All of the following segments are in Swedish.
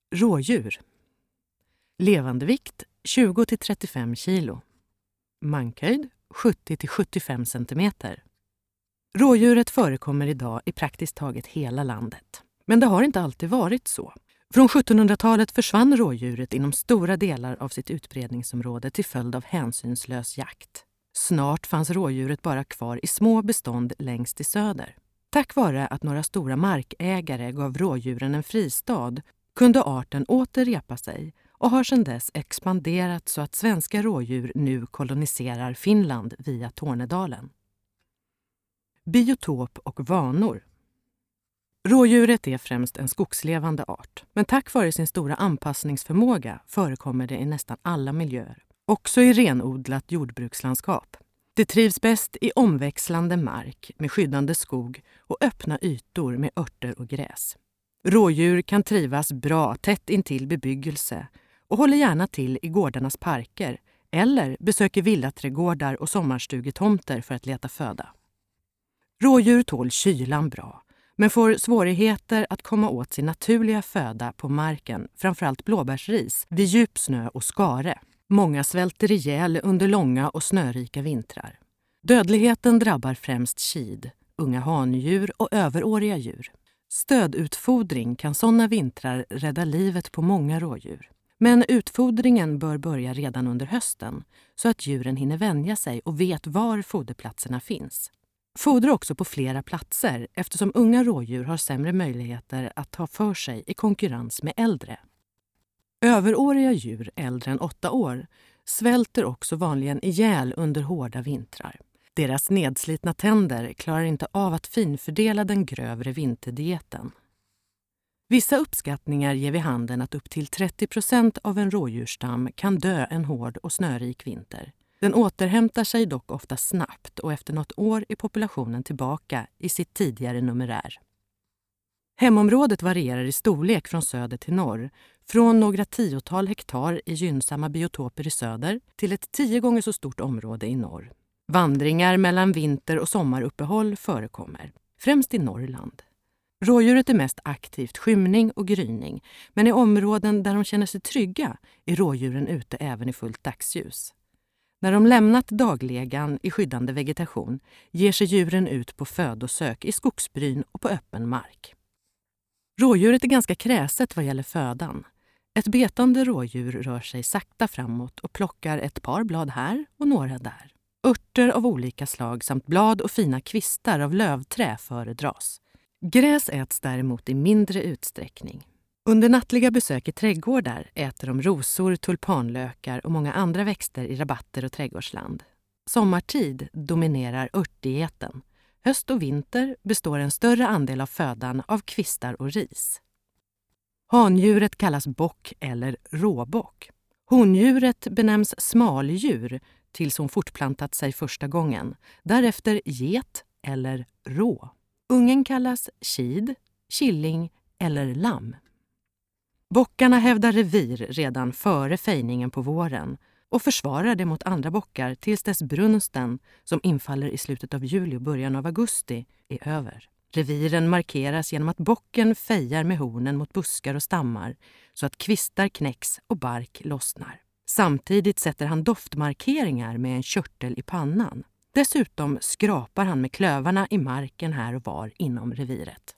Rådjur. Levandevikt 20-35 kilo. Mankhöjd 70-75 centimeter. Rådjuret förekommer idag i praktiskt taget hela landet. Men det har inte alltid varit så. Från 1700-talet försvann rådjuret inom stora delar av sitt utbredningsområde till följd av hänsynslös jakt. Snart fanns rådjuret bara kvar i små bestånd längst i söder. Tack vare att några stora markägare gav rådjuren en fristad kunde arten åter repa sig och har sedan dess expanderat så att svenska rådjur nu koloniserar Finland via Tornedalen. Biotop och vanor. Rådjuret är främst en skogslevande art, men tack vare sin stora anpassningsförmåga förekommer det i nästan alla miljöer, också i renodlat jordbrukslandskap. Det trivs bäst i omväxlande mark med skyddande skog och öppna ytor med örter och gräs. Rådjur kan trivas bra tätt intill bebyggelse och håller gärna till i gårdarnas parker eller besöker villaträdgårdar och sommarstugetomter för att leta föda. Rådjur tål kylan bra, men får svårigheter att komma åt sin naturliga föda på marken, framförallt blåbärsris, vid djup snö och skare. Många svälter ihjäl under långa och snörika vintrar. Dödligheten drabbar främst kid, unga handjur och överåriga djur. Stödutfodring kan sådana vintrar rädda livet på många rådjur. Men utfodringen bör börja redan under hösten så att djuren hinner vänja sig och vet var foderplatserna finns. Fodra också på flera platser eftersom unga rådjur har sämre möjligheter att ta för sig i konkurrens med äldre. Överåriga djur äldre än 8 år svälter också vanligen ihjäl under hårda vintrar. Deras nedslitna tänder klarar inte av att finfördela den grövre vinterdieten. Vissa uppskattningar ger vid handen att upp till 30% av en rådjursstam kan dö en hård och snörik vinter. Den återhämtar sig dock ofta snabbt och efter något år är populationen tillbaka i sitt tidigare numerär. Hemområdet varierar i storlek från söder till norr, från några 10-tal hektar i gynnsamma biotoper i söder till ett 10 gånger så stort område i norr. Vandringar mellan vinter- och sommaruppehåll förekommer, främst i Norrland. Rådjuret är mest aktivt skymning och gryning, men i områden där de känner sig trygga är rådjuren ute även i fullt dagsljus. När de lämnat daglegan i skyddande vegetation ger sig djuren ut på födosök i skogsbryn och på öppen mark. Rådjuret är ganska kräset vad gäller födan. Ett betande rådjur rör sig sakta framåt och plockar ett par blad här och några där. Örter av olika slag samt blad och fina kvistar av lövträ föredras. Gräs äts däremot i mindre utsträckning. Under nattliga besök i trädgårdar äter de rosor, tulpanlökar och många andra växter i rabatter och trädgårdsland. Sommartid dominerar örtdieten. Höst och vinter består en större andel av födan av kvistar och ris. Handjuret kallas bock eller råbock. Hondjuret benämns smaldjur tills hon fortplantat sig första gången. Därefter get eller rå. Ungen kallas kid, killing eller lamm. Bockarna hävdar revir redan före fejningen på våren och försvarar det mot andra bockar tills dess brunsten, som infaller i slutet av juli och början av augusti, är över. Reviren markeras genom att bocken fejar med hornen mot buskar och stammar så att kvistar knäcks och bark lossnar. Samtidigt sätter han doftmarkeringar med en körtel i pannan. Dessutom skrapar han med klövarna i marken här och var inom reviret.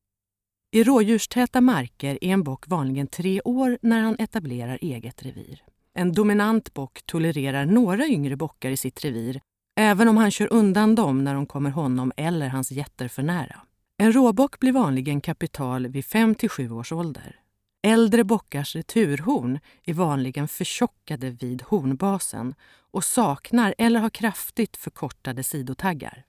I rådjurstäta marker är en bock vanligen 3 år när han etablerar eget revir. En dominant bock tolererar några yngre bockar i sitt revir, även om han kör undan dem när de kommer honom eller hans getter för nära. En råbock blir vanligen kapital vid 5-7 års ålder. Äldre bockars returhorn är vanligen förtjockade vid hornbasen och saknar eller har kraftigt förkortade sidotaggar.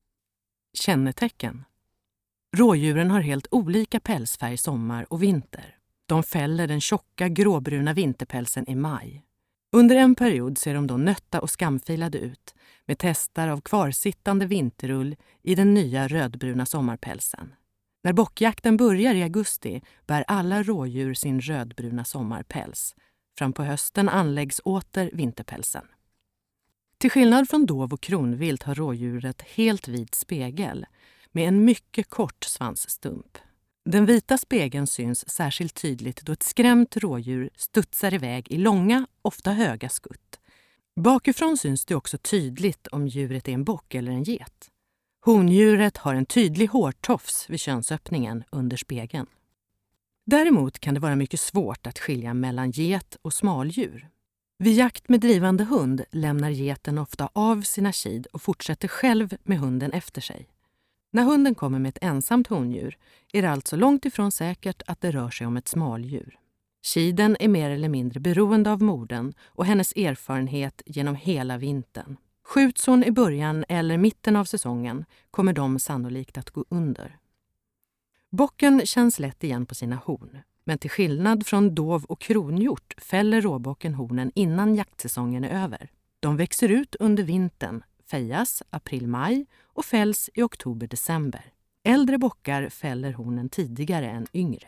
Kännetecken. Rådjuren har helt olika pälsfärg sommar och vinter. De fäller den tjocka gråbruna vinterpälsen i maj. Under en period ser de då nötta och skamfilade ut med testar av kvarsittande vinterull i den nya rödbruna sommarpälsen. När bockjakten börjar i augusti bär alla rådjur sin rödbruna sommarpäls. Fram på hösten anläggs åter vinterpälsen. Till skillnad från dov och kronvilt har rådjuret helt vid spegel med en mycket kort svansstump. Den vita spegeln syns särskilt tydligt då ett skrämt rådjur studsar iväg i långa, ofta höga skutt. Bakifrån syns det också tydligt om djuret är en bock eller en get. Hondjuret har en tydlig hårtofs vid könsöppningen under spegeln. Däremot kan det vara mycket svårt att skilja mellan get och smaldjur. Vid jakt med drivande hund lämnar geten ofta av sina kid och fortsätter själv med hunden efter sig. När hunden kommer med ett ensamt hondjur är det alltså långt ifrån säkert att det rör sig om ett smaldjur. Kiden är mer eller mindre beroende av modern och hennes erfarenhet genom hela vintern. Skjuts hon i början eller mitten av säsongen kommer de sannolikt att gå under. Bocken känns lätt igen på sina horn, men till skillnad från dov och kronhjort fäller råbocken hornen innan jaktsäsongen är över. De växer ut under vintern, fejas april-maj och fälls i oktober-december. Äldre bockar fäller hornen tidigare än yngre.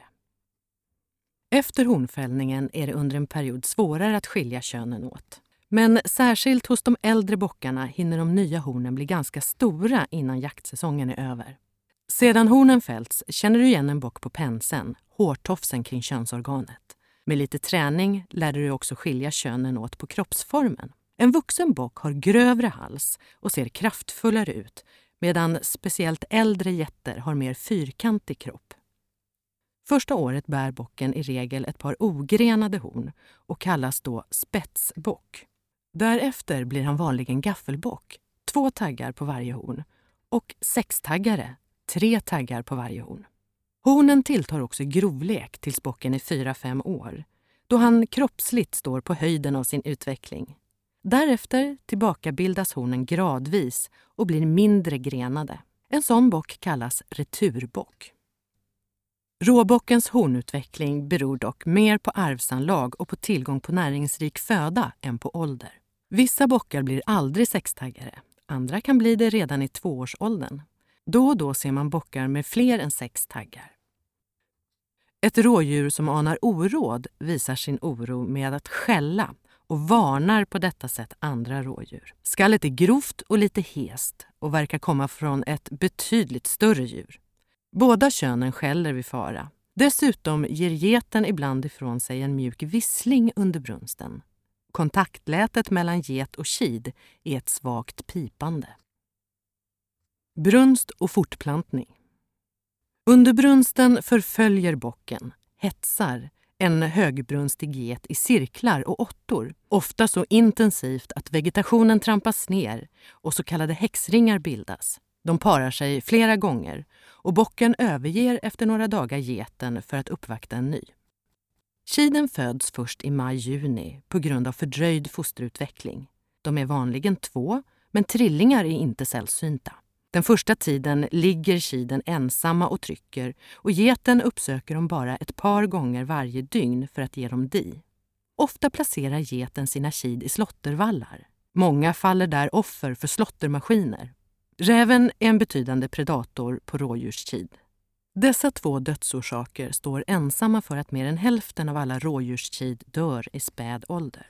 Efter hornfällningen är det under en period svårare att skilja könen åt. Men särskilt hos de äldre bockarna hinner de nya hornen bli ganska stora innan jaktsäsongen är över. Sedan hornen fällts känner du igen en bock på penseln, hårtofsen kring könsorganet. Med lite träning lär du också skilja könen åt på kroppsformen. En vuxen bock har grövre hals och ser kraftfullare ut, medan speciellt äldre getter har mer fyrkantig kropp. Första året bär bocken i regel ett par ogrenade horn och kallas då spetsbock. Därefter blir han vanligen gaffelbock, 2 taggar på varje horn, och 6-taggare, 3 taggar på varje horn. Hornen tilltar också i grovlek tills bocken är 4-5 år, då han kroppsligt står på höjden av sin utveckling. Därefter tillbakabildas hornen gradvis och blir mindre grenade. En sån bock kallas returbock. Råbockens hornutveckling beror dock mer på arvsanlag och på tillgång på näringsrik föda än på ålder. Vissa bockar blir aldrig 6-taggare, andra kan bli det redan i 2-årsåldern. Då och då ser man bockar med fler än 6 taggar. Ett rådjur som anar oråd visar sin oro med att skälla och varnar på detta sätt andra rådjur. Skallet är grovt och lite hest och verkar komma från ett betydligt större djur. Båda könen skäller vid fara. Dessutom ger geten ibland ifrån sig en mjuk vissling under brunsten. Kontaktlätet mellan get och kid är ett svagt pipande. Brunst och fortplantning. Under brunsten förföljer bocken, hetsar, en högbrunstig get i cirklar och åttor, ofta så intensivt att vegetationen trampas ner och så kallade häxringar bildas. De parar sig flera gånger och bocken överger efter några dagar geten för att uppvakta en ny. Kiden föds först i maj-juni på grund av fördröjd fosterutveckling. De är vanligen 2, men trillingar är inte sällsynta. Den första tiden ligger kiden ensamma och trycker och geten uppsöker dem bara ett par gånger varje dygn för att ge dem di. Ofta placerar geten sina kid i slåttervallar. Många faller där offer för slåttermaskiner. Räven är en betydande predator på rådjurskid. Dessa 2 dödsorsaker står ensamma för att mer än hälften av alla rådjurskid dör i späd ålder.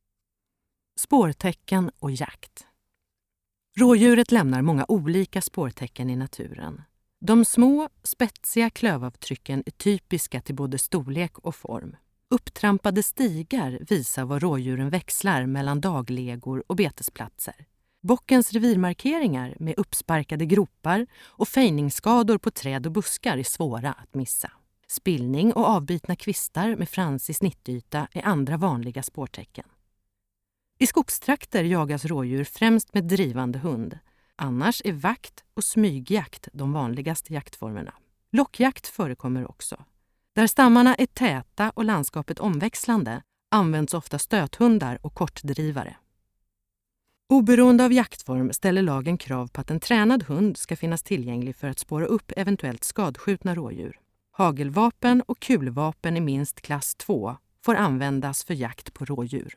Spårtecken och jakt. Rådjuret lämnar många olika spårtecken i naturen. De små, spetsiga klövavtrycken är typiska till både storlek och form. Upptrampade stigar visar var rådjuren växlar mellan daglegor och betesplatser. Bockens revirmarkeringar med uppsparkade gropar och fejningsskador på träd och buskar är svåra att missa. Spillning och avbitna kvistar med fransig snittyta är andra vanliga spårtecken. I skogstrakter jagas rådjur främst med drivande hund. Annars är vakt och smygjakt de vanligaste jaktformerna. Lockjakt förekommer också. Där stammarna är täta och landskapet omväxlande används ofta stöthundar och kortdrivare. Oberoende av jaktform ställer lagen krav på att en tränad hund ska finnas tillgänglig för att spåra upp eventuellt skadskjutna rådjur. Hagelvapen och kulvapen i minst klass 2 får användas för jakt på rådjur.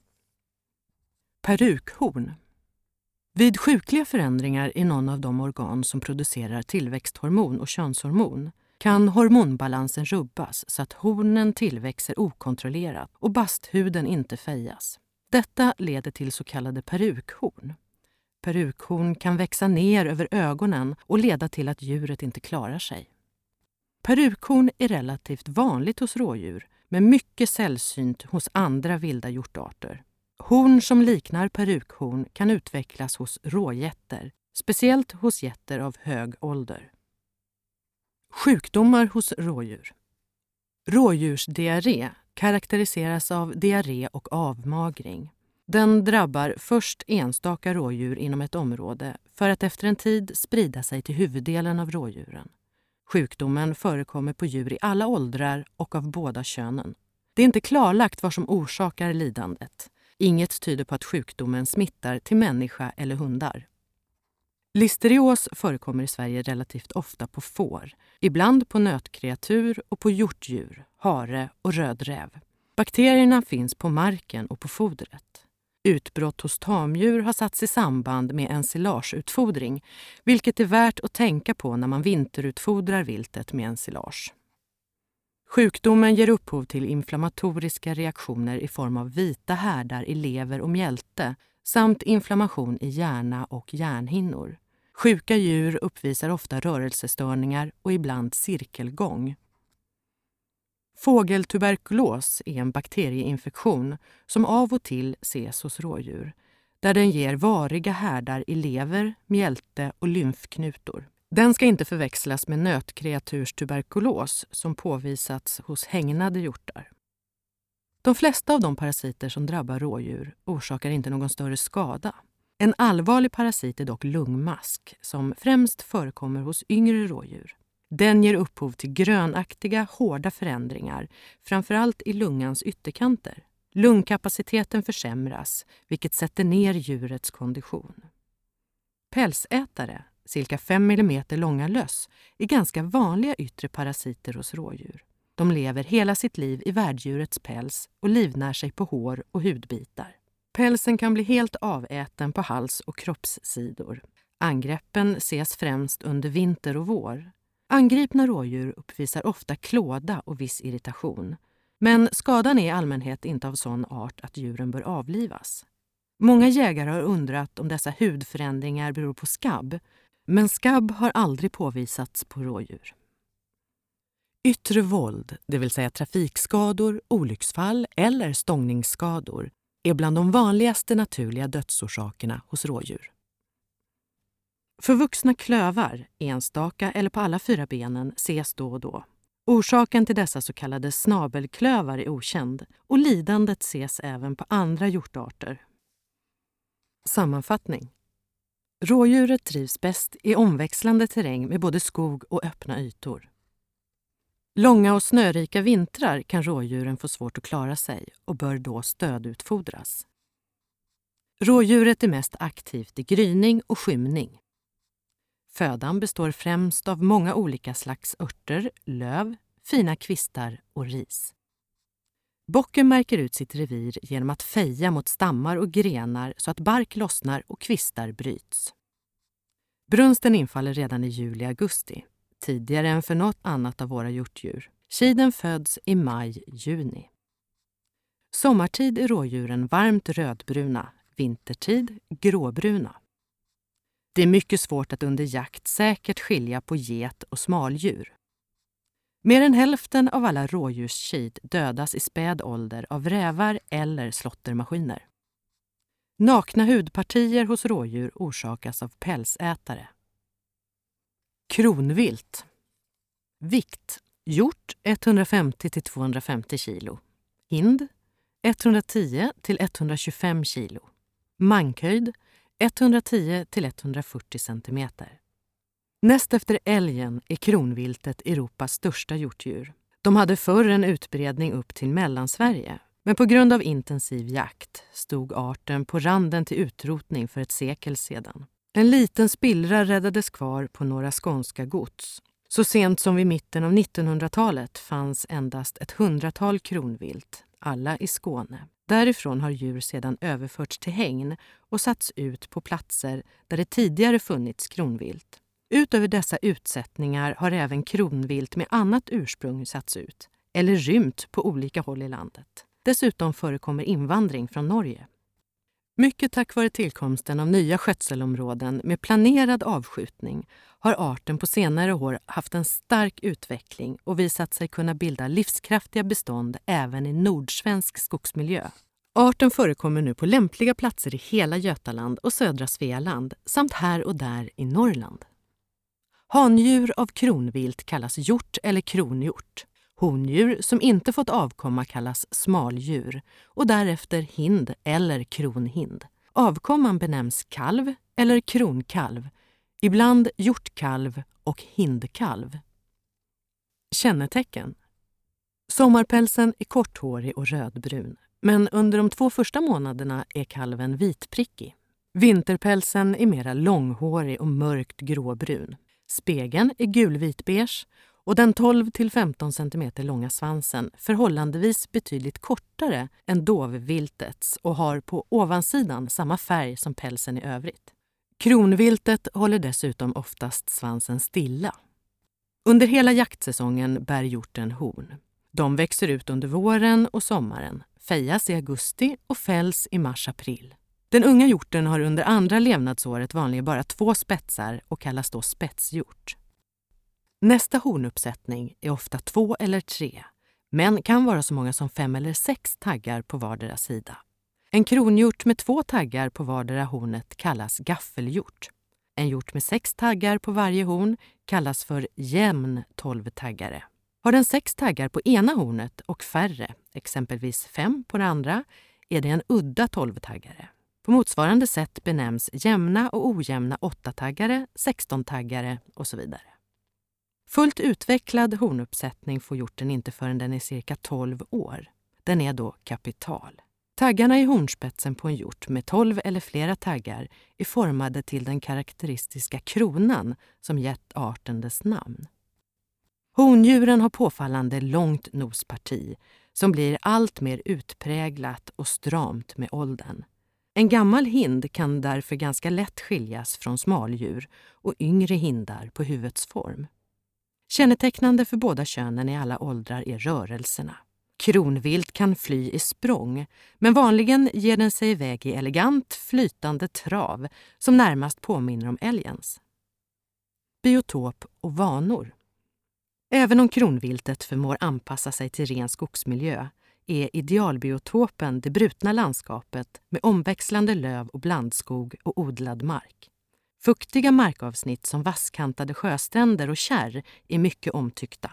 Perukhorn. Vid sjukliga förändringar i någon av de organ som producerar tillväxthormon och könshormon kan hormonbalansen rubbas så att hornen tillväxer okontrollerat och basthuden inte fejas. Detta leder till så kallade perukhorn. Perukhorn kan växa ner över ögonen och leda till att djuret inte klarar sig. Perukhorn är relativt vanligt hos rådjur, men mycket sällsynt hos andra vilda hjortarter. Horn som liknar perukhorn kan utvecklas hos rågetter, speciellt hos getter av hög ålder. Sjukdomar hos rådjur. Rådjursdiarré karaktäriseras av diarré och avmagring. Den drabbar först enstaka rådjur inom ett område för att efter en tid sprida sig till huvuddelen av rådjuren. Sjukdomen förekommer på djur i alla åldrar och av båda könen. Det är inte klarlagt vad som orsakar lidandet. Inget tyder på att sjukdomen smittar till människa eller hundar. Listerios förekommer i Sverige relativt ofta på får, ibland på nötkreatur och på hjortdjur, hare och rödräv. Bakterierna finns på marken och på fodret. Utbrott hos tamdjur har satts i samband med ensilageutfodring, vilket är värt att tänka på när man vinterutfodrar viltet med ensilage. Sjukdomen ger upphov till inflammatoriska reaktioner i form av vita härdar i lever och mjälte samt inflammation i hjärna och hjärnhinnor. Sjuka djur uppvisar ofta rörelsestörningar och ibland cirkelgång. Fågeltuberkulos är en bakterieinfektion som av och till ses hos rådjur, där den ger variga härdar i lever, mjälte och lymfknutor. Den ska inte förväxlas med nötkreaturstuberkulos som påvisats hos hägnade hjortar. De flesta av de parasiter som drabbar rådjur orsakar inte någon större skada. En allvarlig parasit är dock lungmask som främst förekommer hos yngre rådjur. Den ger upphov till grönaktiga, hårda förändringar, framförallt i lungans ytterkanter. Lungkapaciteten försämras, vilket sätter ner djurets kondition. Pälsätare, cirka 5 mm långa löss, är ganska vanliga yttre parasiter hos rådjur. De lever hela sitt liv i värddjurets päls och livnär sig på hår och hudbitar. Pälsen kan bli helt aväten på hals- och kroppssidor. Angreppen ses främst under vinter och vår. Angripna rådjur uppvisar ofta klåda och viss irritation. Men skadan är i allmänhet inte av sån art att djuren bör avlivas. Många jägare har undrat om dessa hudförändringar beror på skabb, men skabb har aldrig påvisats på rådjur. Yttre våld, det vill säga trafikskador, olycksfall eller stångningsskador, är bland de vanligaste naturliga dödsorsakerna hos rådjur. Förvuxna klövar, enstaka eller på alla 4 benen, ses då och då. Orsaken till dessa så kallade snabelklövar är okänd och lidandet ses även på andra hjortarter. Sammanfattning. Rådjuret trivs bäst i omväxlande terräng med både skog och öppna ytor. Långa och snörika vintrar kan rådjuren få svårt att klara sig och bör då stödutfodras. Rådjuret är mest aktivt i gryning och skymning. Födan består främst av många olika slags örter, löv, fina kvistar och ris. Bocken märker ut sitt revir genom att feja mot stammar och grenar så att bark lossnar och kvistar bryts. Brunsten infaller redan i juli-augusti, tidigare än för något annat av våra hjortdjur. Tjiden föds i maj-juni. Sommartid är rådjuren varmt rödbruna, vintertid gråbruna. Det är mycket svårt att under jakt säkert skilja på get och smaldjur. Mer än hälften av alla rådjurskid dödas i späd ålder av rävar eller slåttermaskiner. Nakna hudpartier hos rådjur orsakas av pälsätare. Kronvilt. Vikt: hjort 150-250 kilo. Hind 110-125 kilo. Mankhöjd 110-140 cm. Näst efter älgen är kronviltet Europas största hjortdjur. De hade förr en utbredning upp till Mellansverige, men på grund av intensiv jakt stod arten på randen till utrotning för ett sekel sedan. En liten spillra räddades kvar på några skånska gods. Så sent som vid mitten av 1900-talet fanns endast ett 100-tal kronvilt, alla i Skåne. Därifrån har djur sedan överförts till hägn och satts ut på platser där det tidigare funnits kronvilt. Utöver dessa utsättningar har även kronvilt med annat ursprung satts ut eller rymt på olika håll i landet. Dessutom förekommer invandring från Norge. Mycket tack vare tillkomsten av nya skötselområden med planerad avskjutning har arten på senare år haft en stark utveckling och visat sig kunna bilda livskraftiga bestånd även i nordsvensk skogsmiljö. Arten förekommer nu på lämpliga platser i hela Götaland och södra Svealand samt här och där i Norrland. Handjur av kronvilt kallas hjort eller kronhjort. Hondjur som inte fått avkomma kallas smaldjur och därefter hind eller kronhind. Avkomman benämns kalv eller kronkalv, ibland hjortkalv och hindkalv. Kännetecken. Sommarpälsen är korthårig och rödbrun, men under de 2 första månaderna är kalven vitprickig. Vinterpälsen är mera långhårig och mörkt gråbrun. Spegeln är gulvitbeige och den 12-15 cm långa svansen förhållandevis betydligt kortare än dovviltets och har på ovansidan samma färg som pälsen i övrigt. Kronviltet håller dessutom oftast svansen stilla. Under hela jaktsäsongen bär hjorten horn. De växer ut under våren och sommaren, fejas i augusti och fälls i mars-april. Den unga hjorten har under andra levnadsåret vanligen bara 2 spetsar och kallas då spetshjort. Nästa hornuppsättning är ofta 2 eller 3, men kan vara så många som 5 eller 6 taggar på vardera sida. En kronhjort med 2 taggar på vardera hornet kallas gaffelhjort. En hjort med 6 taggar på varje horn kallas för jämn 12-taggare. Har den 6 taggar på ena hornet och färre, exempelvis 5 på det andra, är det en udda 12-taggare. På motsvarande sätt benämns jämna och ojämna 8-taggare, 16-taggare och så vidare. Fullt utvecklad hornuppsättning får hjorten inte förrän den är cirka 12 år. Den är då kapital. Taggarna i hornspetsen på en hjort med 12 eller flera taggar är formade till den karaktäristiska kronan som gett arten dess namn. Hondjuren har påfallande långt nosparti som blir allt mer utpräglat och stramt med åldern. En gammal hind kan därför ganska lätt skiljas från smaldjur och yngre hindar på huvudets form. Kännetecknande för båda könen i alla åldrar är rörelserna. Kronvilt kan fly i språng, men vanligen ger den sig iväg i elegant, flytande trav som närmast påminner om älgens. Biotop och vanor. Även om kronviltet förmår anpassa sig till ren skogsmiljö är idealbiotopen det brutna landskapet med omväxlande löv och blandskog och odlad mark. Fuktiga markavsnitt som vasskantade sjöstränder och kärr är mycket omtyckta.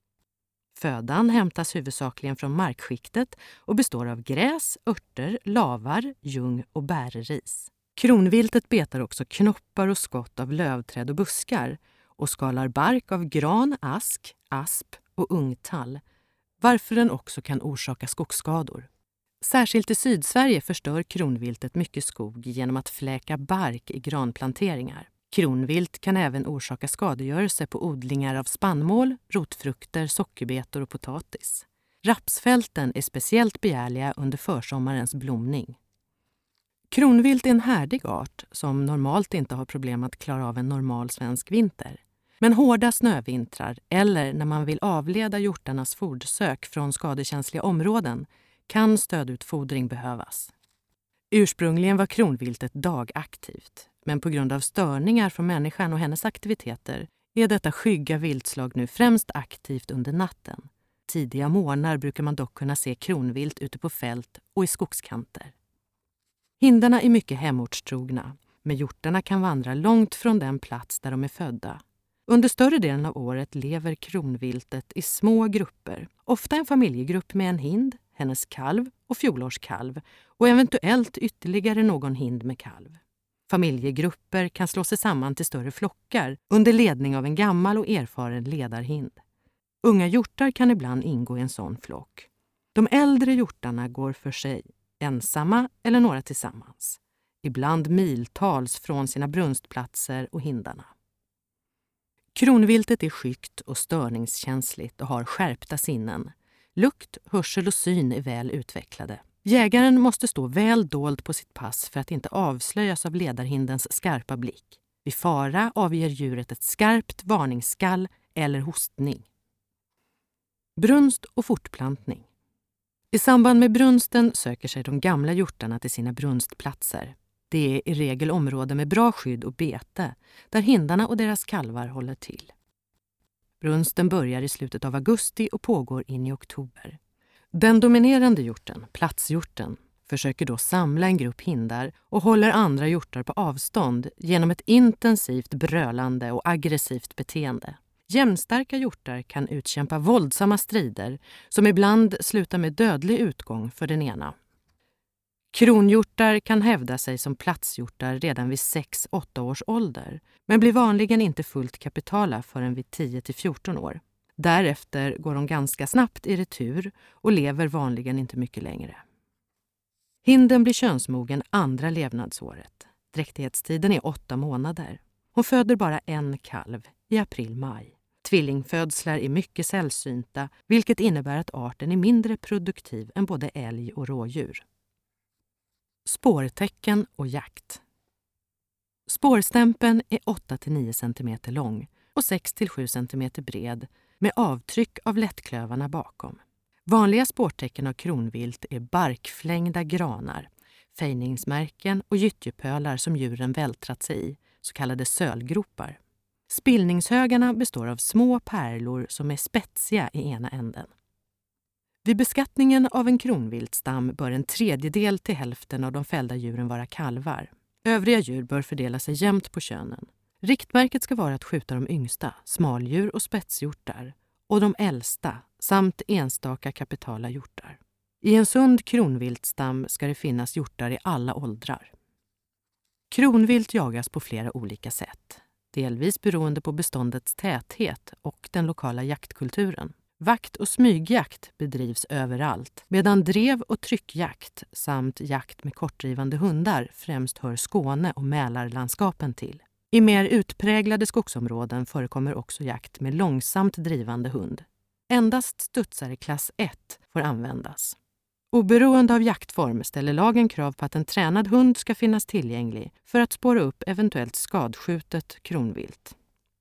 Födan hämtas huvudsakligen från markskiktet och består av gräs, örter, lavar, ljung och bärris. Kronviltet betar också knoppar och skott av lövträd och buskar och skalar bark av gran, ask, asp och ungtall, varför den också kan orsaka skogsskador. Särskilt i Sydsverige förstör kronviltet mycket skog genom att fläka bark i granplanteringar. Kronvilt kan även orsaka skadegörelse på odlingar av spannmål, rotfrukter, sockerbetor och potatis. Rapsfälten är speciellt begärliga under försommarens blomning. Kronvilt är en härdig art som normalt inte har problem att klara av en normal svensk vinter. Men hårda snövintrar eller när man vill avleda hjortarnas fodersök från skadekänsliga områden kan stödutfodring behövas. Ursprungligen var kronviltet dagaktivt, men på grund av störningar från människan och hennes aktiviteter är detta skygga viltslag nu främst aktivt under natten. Tidiga morgnar brukar man dock kunna se kronvilt ute på fält och i skogskanter. Hindarna är mycket hemortstrogna, men hjortarna kan vandra långt från den plats där de är födda. Under större delen av året lever kronviltet i små grupper, ofta en familjegrupp med en hind, hennes kalv och fjolårskalv och eventuellt ytterligare någon hind med kalv. Familjegrupper kan slå sig samman till större flockar under ledning av en gammal och erfaren ledarhind. Unga hjortar kan ibland ingå i en sån flock. De äldre hjortarna går för sig, ensamma eller några tillsammans. Ibland miltals från sina brunstplatser och hindarna. Kronviltet är skyggt och störningskänsligt och har skärpta sinnen. Lukt, hörsel och syn är väl utvecklade. Jägaren måste stå väl dold på sitt pass för att inte avslöjas av ledarhindens skarpa blick. Vid fara avger djuret ett skarpt varningsskall eller hostning. Brunst och fortplantning. I samband med brunsten söker sig de gamla hjortarna till sina brunstplatser. Det är i regel områden med bra skydd och bete, där hindarna och deras kalvar håller till. Brunsten börjar i slutet av augusti och pågår in i oktober. Den dominerande hjorten, platshjorten, försöker då samla en grupp hindar och håller andra hjortar på avstånd genom ett intensivt brölande och aggressivt beteende. Jämnstarka hjortar kan utkämpa våldsamma strider som ibland slutar med dödlig utgång för den ena. Kronhjortar kan hävda sig som platshjortar redan vid 6-8 års ålder, men blir vanligen inte fullt kapitala förrän vid 10-14 år. Därefter går de ganska snabbt i retur och lever vanligen inte mycket längre. Hinden blir könsmogen andra levnadsåret. Dräktighetstiden är 8 månader. Hon föder bara en kalv i april-maj. Tvillingfödslar är mycket sällsynta, vilket innebär att arten är mindre produktiv än både älg och rådjur. Spårtecken och jakt. Spårstämpeln är 8-9 cm lång och 6-7 cm bred med avtryck av lättklövarna bakom. Vanliga spårtecken av kronvilt är barkflängda granar, fejningsmärken och gyttjepölar som djuren vältrat sig i, så kallade sölgropar. Spillningshögarna består av små pärlor som är spetsiga i ena änden. Vid beskattningen av en kronviltstam bör 1/3 till hälften av de fällda djuren vara kalvar. Övriga djur bör fördela sig jämnt på könen. Riktmärket ska vara att skjuta de yngsta, smaldjur och spetshjortar, och de äldsta samt enstaka kapitala hjortar. I en sund kronviltstam ska det finnas hjortar i alla åldrar. Kronvilt jagas på flera olika sätt, delvis beroende på beståndets täthet och den lokala jaktkulturen. Vakt- och smygjakt bedrivs överallt, medan drev- och tryckjakt samt jakt med kortdrivande hundar främst hör Skåne och Mälarlandskapen till. I mer utpräglade skogsområden förekommer också jakt med långsamt drivande hund. Endast studsare klass 1 får användas. Oberoende av jaktform ställer lagen krav på att en tränad hund ska finnas tillgänglig för att spåra upp eventuellt skadskjutet kronvilt.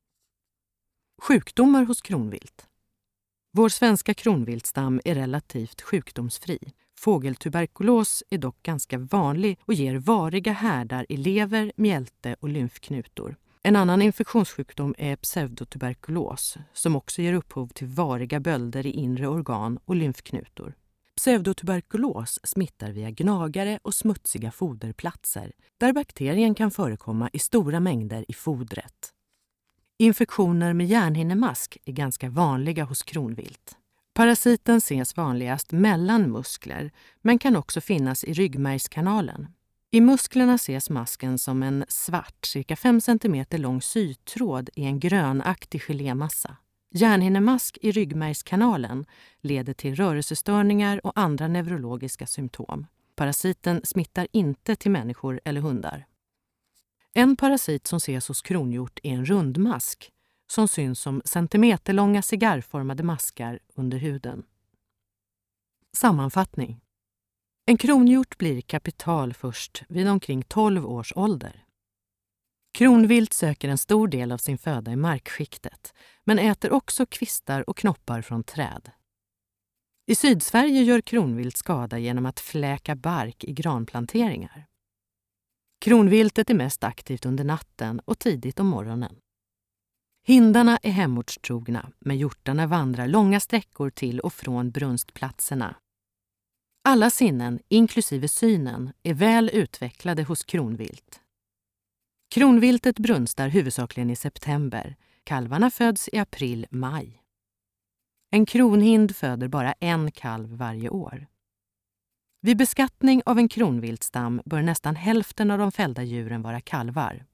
Sjukdomar hos kronvilt. Vår svenska kronviltstam är relativt sjukdomsfri. Fågeltuberkulos är dock ganska vanlig och ger variga härdar i lever, mjälte och lymfknutor. En annan infektionssjukdom är pseudotuberkulos som också ger upphov till variga bölder i inre organ och lymfknutor. Pseudotuberkulos smittar via gnagare och smutsiga foderplatser där bakterien kan förekomma i stora mängder i fodret. Infektioner med hjärnhinnemask är ganska vanliga hos kronvilt. Parasiten ses vanligast mellan muskler men kan också finnas i ryggmärgskanalen. I musklerna ses masken som en svart, cirka 5 cm lång sytråd i en grönaktig gelémassa. Hjärnhinnemask i ryggmärgskanalen leder till rörelsestörningar och andra neurologiska symptom. Parasiten smittar inte till människor eller hundar. En parasit som ses hos kronhjort är en rundmask som syns som centimeterlånga cigarrformade maskar under huden. Sammanfattning. En kronhjort blir kapital först vid omkring 12 års ålder. Kronvilt söker en stor del av sin föda i markskiktet, men äter också kvistar och knoppar från träd. I Sydsverige gör kronvilt skada genom att fläka bark i granplanteringar. Kronviltet är mest aktivt under natten och tidigt om morgonen. Hindarna är hemortstrogna, men hjortarna vandrar långa sträckor till och från brunstplatserna. Alla sinnen, inklusive synen, är väl utvecklade hos kronvilt. Kronviltet brunstar huvudsakligen i september. Kalvarna föds i april-maj. En kronhind föder bara en kalv varje år. Vid beskattning av en kronviltstam bör nästan hälften av de fällda djuren vara kalvar.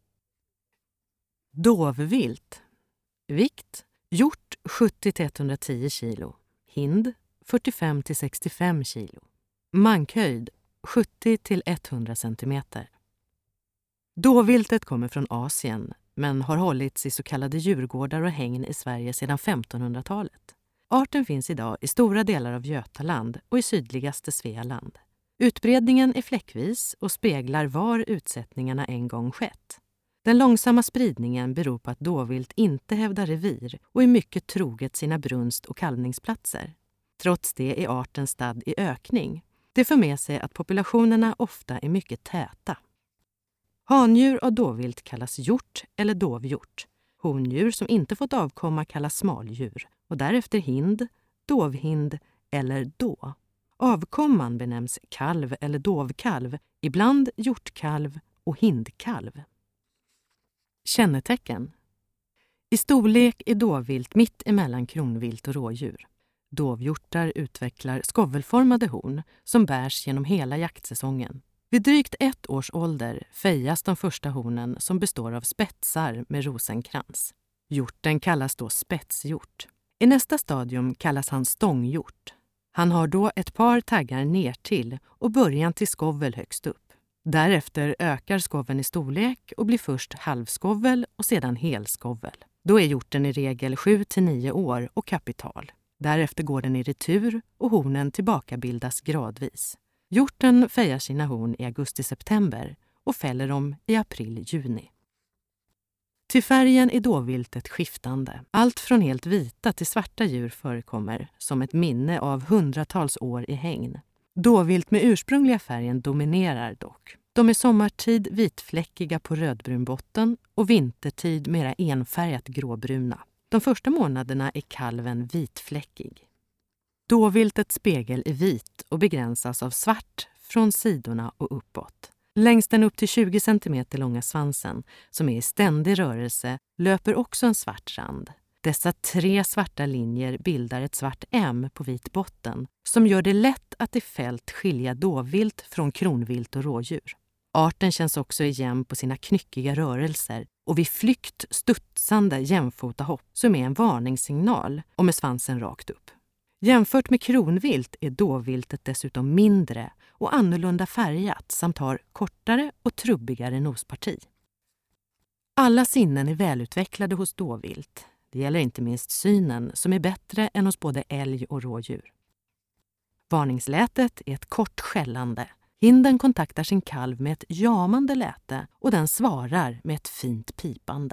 Dovvilt. Vikt: hjort 70-110 kilo. Hind 45-65 kilo. Mankhöjd 70-100 centimeter. Dovviltet kommer från Asien men har hållits i så kallade djurgårdar och hägn i Sverige sedan 1500-talet. Arten finns idag i stora delar av Götaland och i sydligaste Svealand. Utbredningen är fläckvis och speglar var utsättningarna en gång skett. Den långsamma spridningen beror på att dovvilt inte hävdar revir och är mycket troget sina brunst- och kalvningsplatser. Trots det är arten stadd i ökning. Det för med sig att populationerna ofta är mycket täta. Handjur av dåvilt kallas hjort eller dovhjort. Hondjur som inte fått avkomma kallas smaldjur och därefter hind, dovhind eller då. Avkomman benämns kalv eller dovkalv, ibland hjortkalv och hindkalv. Kännetecken. I storlek är dåvilt mitt emellan kronvilt och rådjur. Dovhjortar utvecklar skovelformade horn som bärs genom hela jaktsäsongen. Vid drygt 1 års ålder fejas de första hornen som består av spetsar med rosenkrans. Hjorten kallas då spetshjort. I nästa stadium kallas han stånghjort. Han har då ett par taggar ner till och början till skovel högst upp. Därefter ökar skoveln i storlek och blir först halvskovel och sedan helskovel. Då är hjorten i regel 7-9 år och kapital. Därefter går den i retur och hornen tillbakabildas gradvis. Hjorten fejar sina horn i augusti-september och fäller dem i april-juni. Till färgen är dåviltet skiftande. Allt från helt vita till svarta djur förekommer som ett minne av hundratals år i hägn. Dåvilt med ursprungliga färgen dominerar dock. De är sommartid vitfläckiga på rödbrun botten och vintertid mera enfärgat gråbruna. De första månaderna är kalven vitfläckig. Dåviltets spegel är vit och begränsas av svart från sidorna och uppåt. Längs den upp till 20 cm långa svansen, som är i ständig rörelse, löper också en svart rand. Dessa 3 svarta linjer bildar ett svart M på vit botten som gör det lätt att i fält skilja dåvilt från kronvilt och rådjur. Arten känns också igen på sina knyckiga rörelser och vid flykt studsande jämfotahopp som är en varningssignal och med svansen rakt upp. Jämfört med kronvilt är dåviltet dessutom mindre och annorlunda färgat samt har kortare och trubbigare nosparti. Alla sinnen är välutvecklade hos dåvilt. Det gäller inte minst synen som är bättre än hos både älg och rådjur. Varningslätet är ett kort skällande. Hinden kontaktar sin kalv med ett jamande läte och den svarar med ett fint pipande.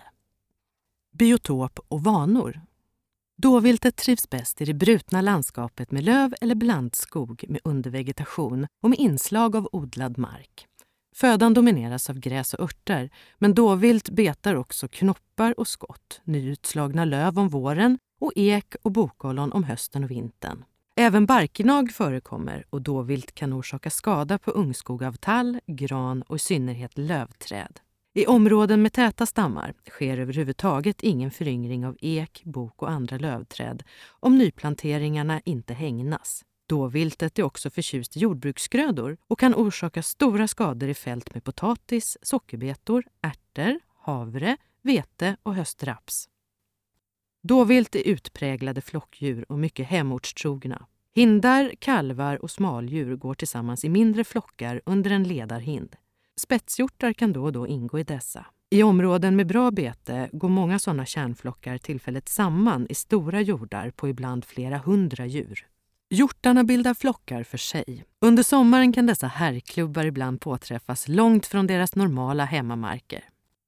Biotop och vanor. Dåviltet trivs bäst i det brutna landskapet med löv eller blandskog med undervegetation och med inslag av odlad mark. Födan domineras av gräs och örter, men dåvilt betar också knoppar och skott, nyutslagna löv om våren och ek och bokollon om hösten och vintern. Även barkgnag förekommer och dåvilt kan orsaka skada på ungskog av tall, gran och i synnerhet lövträd. I områden med täta stammar sker överhuvudtaget ingen föryngring av ek, bok och andra lövträd om nyplanteringarna inte hängnas. Dåviltet är också förtjust i jordbruksgrödor och kan orsaka stora skador i fält med potatis, sockerbetor, ärtor, havre, vete och höstraps. Dåvilt är utpräglade flockdjur och mycket hemortstrogna. Hindar, kalvar och smaldjur går tillsammans i mindre flockar under en ledarhind. Spetshjortar kan då och då ingå i dessa. I områden med bra bete går många sådana kärnflockar tillfälligt samman i stora jordar på ibland flera 100 djur. Hjortarna bildar flockar för sig. Under sommaren kan dessa herrklubbar ibland påträffas långt från deras normala hemmamarker.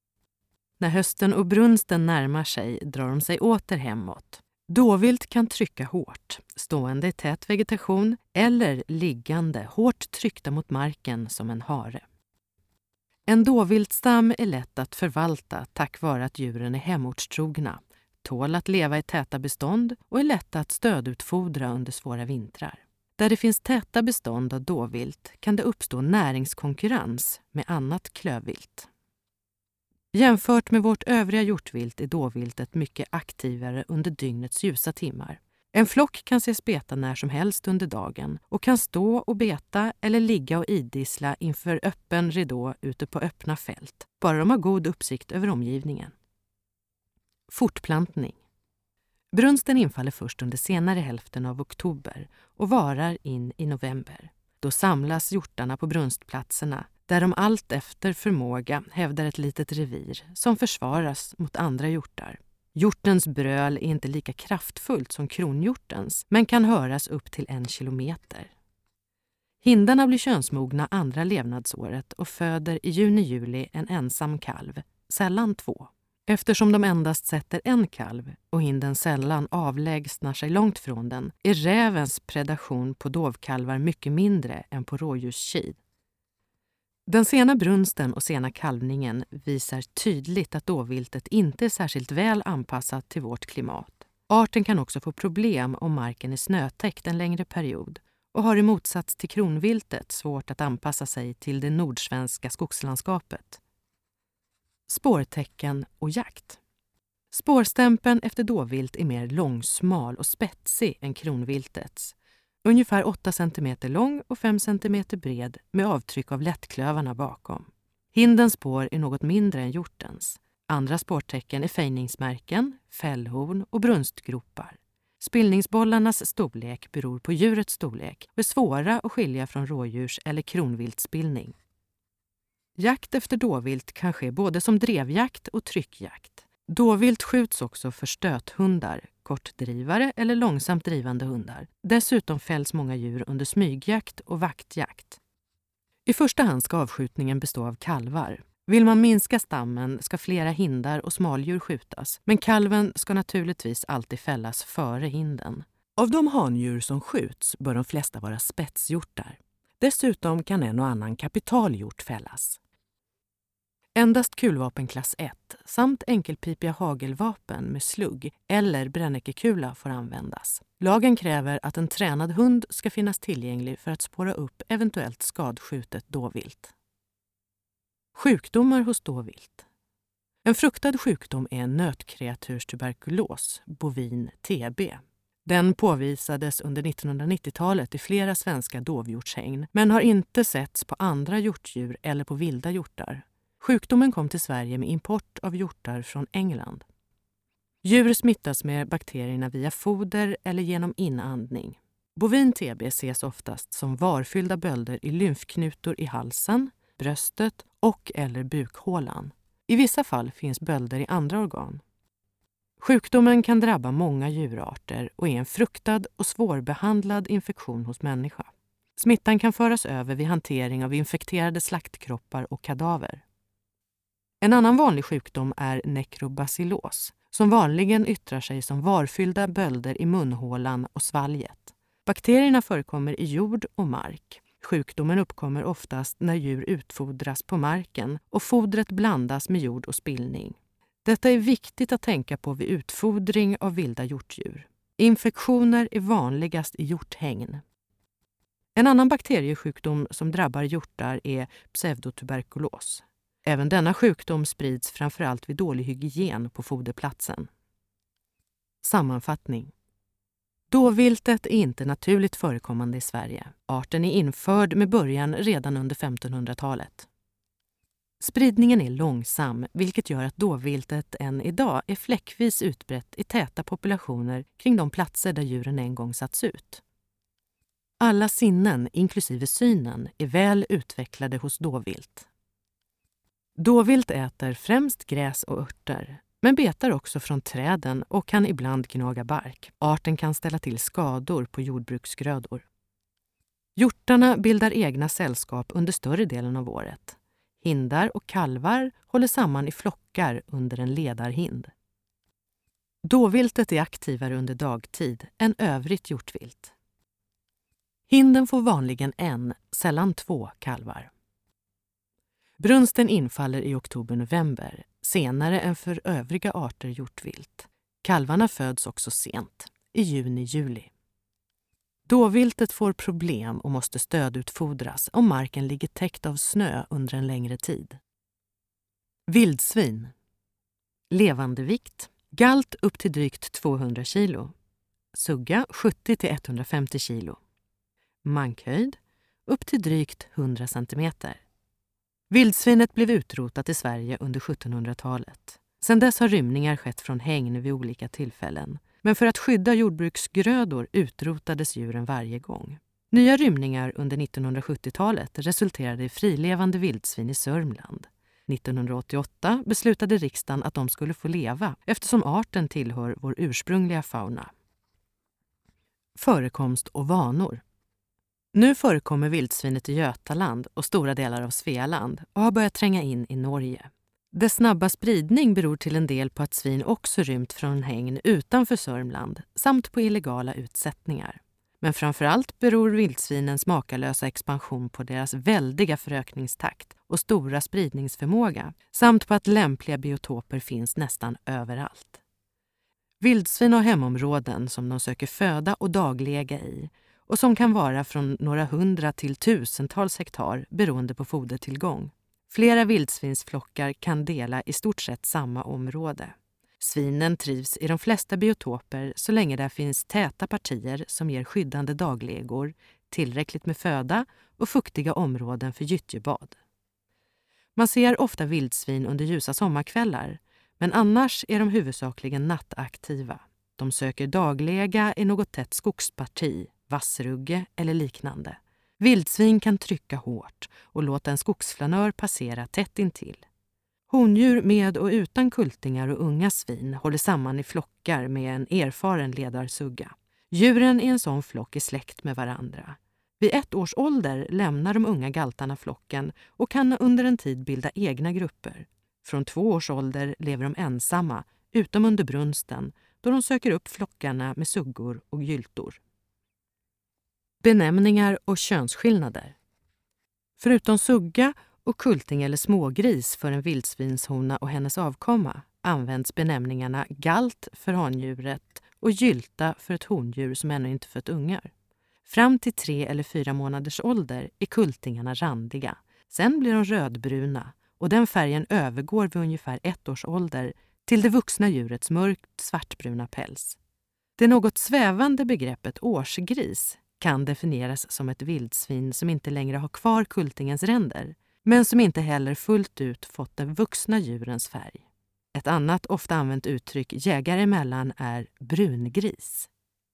När hösten och brunsten närmar sig drar de sig åter hemåt. Dåvilt kan trycka hårt, stående i tät vegetation eller liggande hårt tryckta mot marken som en hare. En dåviltstam är lätt att förvalta tack vare att djuren är hemortstrogna, tål att leva i täta bestånd och är lätta att stödutfodra under svåra vintrar. Där det finns täta bestånd av dåvilt kan det uppstå näringskonkurrens med annat klövvilt. Jämfört med vårt övriga hjortvilt är dåviltet mycket aktivare under dygnets ljusa timmar. En flock kan ses beta när som helst under dagen och kan stå och beta eller ligga och idissla inför öppen ridå ute på öppna fält, bara de har god uppsikt över omgivningen. Fortplantning. Brunsten infaller först under senare hälften av oktober och varar in i november. Då samlas hjortarna på brunstplatserna där de allt efter förmåga hävdar ett litet revir som försvaras mot andra hjortar. Hjortens bröl är inte lika kraftfullt som kronhjortens men kan höras upp till 1 kilometer. Hindarna blir könsmogna andra levnadsåret och föder i juni-juli en ensam kalv, sällan 2. Eftersom de endast sätter en kalv och hinden sällan avlägsnar sig långt från den är rävens predation på dovkalvar mycket mindre än på rådjurstjid. Den sena brunsten och sena kalvningen visar tydligt att dovviltet inte är särskilt väl anpassat till vårt klimat. Arten kan också få problem om marken är snötäckt en längre period och har i motsats till kronviltet svårt att anpassa sig till det nordsvenska skogslandskapet. Spårtecken och jakt. Spårstämpeln efter dovvilt är mer långsmal och spetsig än kronviltets. Ungefär 8 cm lång och 5 cm bred med avtryck av lättklövarna bakom. Hindens spår är något mindre än hjortens. Andra spårtecken är fejningsmärken, fällhorn och brunstgropar. Spillningsbollarnas storlek beror på djurets storlek och är svåra att skilja från rådjurs- eller kronviltspillning. Jakt efter dovvilt kan ske både som drevjakt och tryckjakt. Dovvilt skjuts också för stöthundar, kortdrivare eller långsamt drivande hundar. Dessutom fälls många djur under smygjakt och vaktjakt. I första hand ska avskjutningen bestå av kalvar. Vill man minska stammen ska flera hindar och smaldjur skjutas, men kalven ska naturligtvis alltid fällas före hinden. Av de handjur som skjuts bör de flesta vara spetshjortar. Dessutom kan en och annan kapitalhjort fällas. Endast kulvapenklass 1 samt enkelpipiga hagelvapen med slugg eller brännäckekula får användas. Lagen kräver att en tränad hund ska finnas tillgänglig för att spåra upp eventuellt skadskjutet dovvilt. Sjukdomar hos dovvilt. En fruktad sjukdom är nötkreaturstuberkulos, bovin TB. Den påvisades under 1990-talet i flera svenska dovhjortshägn men har inte setts på andra hjortdjur eller på vilda hjortar. Sjukdomen kom till Sverige med import av hjortar från England. Djur smittas med bakterierna via foder eller genom inandning. Bovin TB ses oftast som varfyllda bölder i lymfknutor i halsen, bröstet och eller bukhålan. I vissa fall finns bölder i andra organ. Sjukdomen kan drabba många djurarter och är en fruktad och svårbehandlad infektion hos människa. Smittan kan föras över vid hantering av infekterade slaktkroppar och kadaver. En annan vanlig sjukdom är nekrobacillos, som vanligen yttrar sig som varfyllda bölder i munhålan och svalget. Bakterierna förekommer i jord och mark. Sjukdomen uppkommer oftast när djur utfodras på marken och fodret blandas med jord och spillning. Detta är viktigt att tänka på vid utfodring av vilda hjortdjur. Infektioner är vanligast i hjorthägn. En annan bakteriesjukdom som drabbar hjortar är pseudotuberkulos. Även denna sjukdom sprids framförallt vid dålig hygien på foderplatsen. Sammanfattning. Dovviltet är inte naturligt förekommande i Sverige. Arten är införd med början redan under 1500-talet. Spridningen är långsam, vilket gör att dovviltet än idag är fläckvis utbrett i täta populationer kring de platser där djuren en gång satts ut. Alla sinnen, inklusive synen, är väl utvecklade hos dovvilt. Dovvilt äter främst gräs och örter, men betar också från träden och kan ibland gnaga bark. Arten kan ställa till skador på jordbruksgrödor. Hjortarna bildar egna sällskap under större delen av året. Hindar och kalvar håller samman i flockar under en ledarhind. Dovviltet är aktivare under dagtid än övrigt hjortvilt. Hinden får vanligen en, sällan 2 kalvar. Brunsten infaller i oktober-november, senare än för övriga arter hjortvilt. Kalvarna föds också sent, i juni-juli. Dovviltet får problem och måste stödutfodras om marken ligger täckt av snö under en längre tid. Vildsvin. Levande vikt. Galt upp till drygt 200 kilo. Sugga 70-150 kilo. Mankhöjd upp till drygt 100 centimeter. Vildsvinet blev utrotat i Sverige under 1700-talet. Sedan dess har rymningar skett från hägn vid olika tillfällen. Men för att skydda jordbruksgrödor utrotades djuren varje gång. Nya rymningar under 1970-talet resulterade i frilevande vildsvin i Sörmland. 1988 beslutade riksdagen att de skulle få leva eftersom arten tillhör vår ursprungliga fauna. Förekomst och vanor. Nu förekommer vildsvinet i Götaland och stora delar av Svealand och har börjat tränga in i Norge. Dess snabba spridning beror till en del på att svin också rymt från hägn utanför Sörmland samt på illegala utsättningar. Men framförallt beror vildsvinens makalösa expansion på deras väldiga förökningstakt och stora spridningsförmåga samt på att lämpliga biotoper finns nästan överallt. Vildsvin har hemområden som de söker föda och daglega i och som kan vara från några 100 till tusentals hektar beroende på fodertillgång. Flera vildsvinsflockar kan dela i stort sett samma område. Svinen trivs i de flesta biotoper så länge där finns täta partier som ger skyddande daglegor, tillräckligt med föda och fuktiga områden för gyttjebad. Man ser ofta vildsvin under ljusa sommarkvällar, men annars är de huvudsakligen nattaktiva. De söker daglega i något tätt skogsparti, vassrugge eller liknande. Vildsvin kan trycka hårt och låta en skogsflanör passera tätt intill. Hondjur med och utan kultingar och unga svin håller samman i flockar med en erfaren ledarsugga. Djuren i en sån flock är släkt med varandra. Vid 1 års ålder lämnar de unga galtarna flocken och kan under en tid bilda egna grupper. Från 2 års ålder lever de ensamma, utom under brunsten, då de söker upp flockarna med suggor och gyltor. Benämningar och könsskillnader. Förutom sugga och kulting eller smågris för en vildsvinshona och hennes avkomma används benämningarna galt för handjuret och gylta för ett hondjur som ännu inte fött ungar. Fram till 3 eller 4 månaders ålder är kultingarna randiga. Sen blir de rödbruna och den färgen övergår vid ungefär 1 års ålder till det vuxna djurets mörkt svartbruna päls. Det något svävande begreppet årsgris kan definieras som ett vildsvin som inte längre har kvar kultingens ränder, men som inte heller fullt ut fått den vuxna djurens färg. Ett annat ofta använt uttryck jägare emellan är brungris.